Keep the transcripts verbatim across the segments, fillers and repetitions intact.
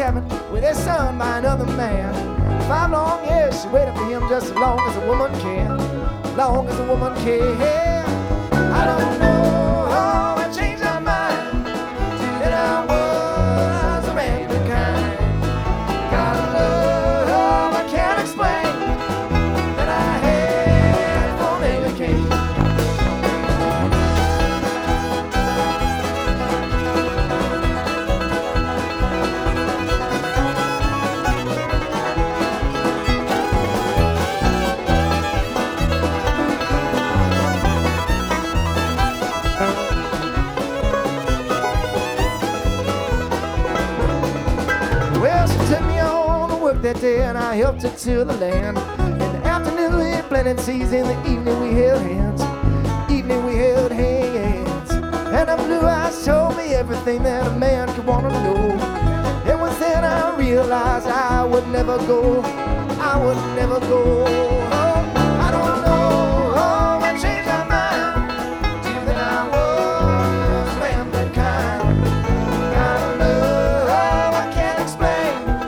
having with his son by another man. Five long years she waited for him just as long as a woman can. Long as a woman can. I don't know how I changed my mind that I was a man of kind. Got a love I can't explain that I had for Nellie Kane. That day and I helped her to the land. In the afternoon we planted seeds, in the evening we held hands. Evening we held hands. And the blue eyes told me everything that a man could want to know. It was then I realized I would never go. I would never go. Oh, I don't know. Oh, I changed my mind till then I was man that kind. Got a love I can't explain.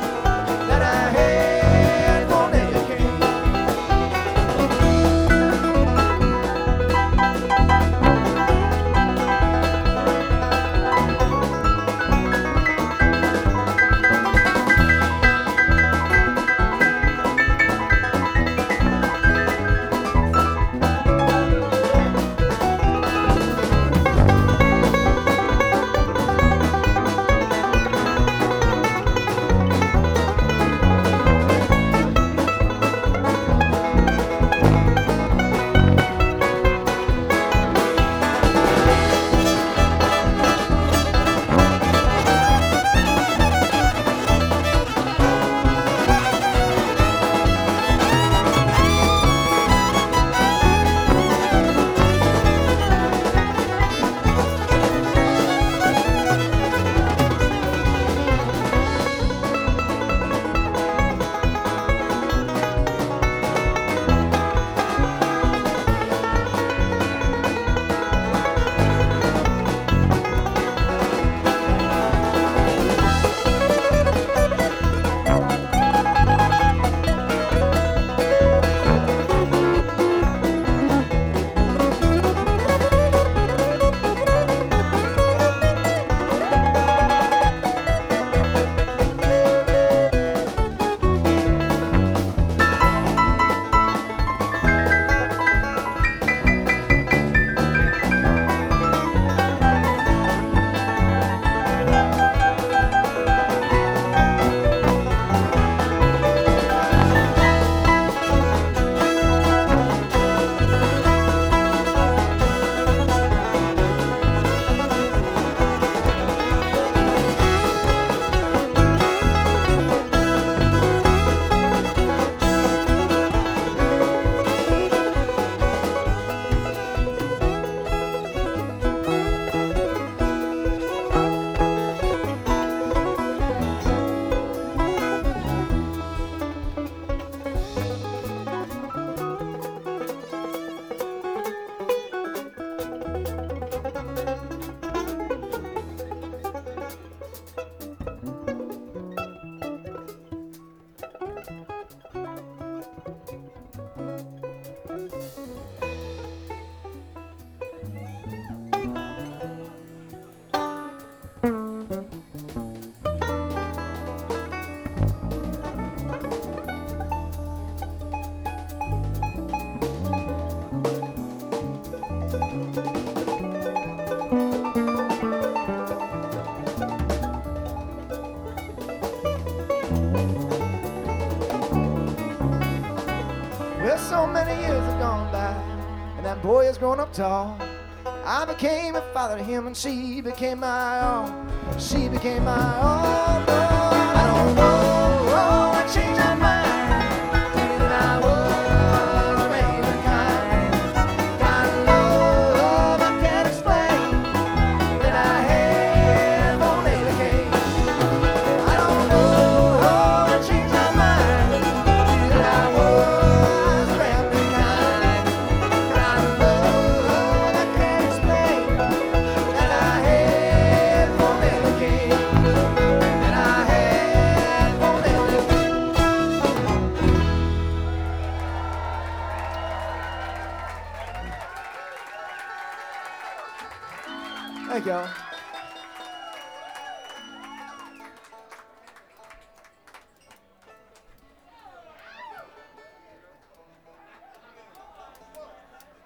So many years have gone by, and that boy has grown up tall. I became a father to him, and she became my all. She became my all. Oh, I don't know. Oh, I changed my mind. Till I was a man of kind. Got a love I can't explain that I had for Nellie Kane. I don't know. Oh, I changed my mind. Till I was. And I Thank y'all.